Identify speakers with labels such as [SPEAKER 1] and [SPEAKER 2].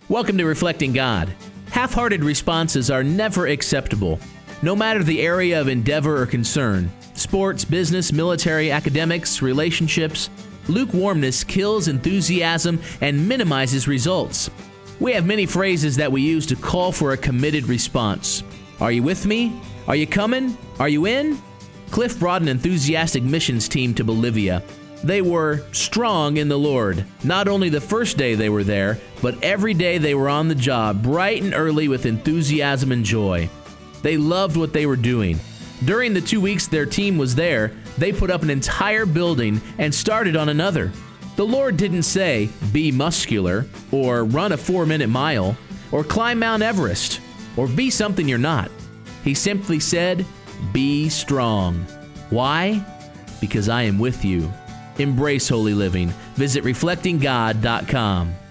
[SPEAKER 1] Welcome to Reflecting God. Half-hearted responses are never acceptable. No matter the area of endeavor or concern, sports, business, military, academics, relationships, lukewarmness kills enthusiasm and minimizes results. We have many phrases that we use to call for a committed response. Are you with me? Are you coming? Are you in? Cliff brought an enthusiastic missions team to Bolivia. They were strong in the Lord. Not only the first day they were there, but every day they were on the job, bright and early with enthusiasm and joy. They loved what they were doing. During the 2 weeks their team was there, they put up an entire building and started on another. The Lord didn't say, be muscular, or run a 4-minute mile, or climb Mount Everest, or be something you're not. He simply said, be strong. Why? Because I am with you. Embrace holy living. Visit reflectinggod.com.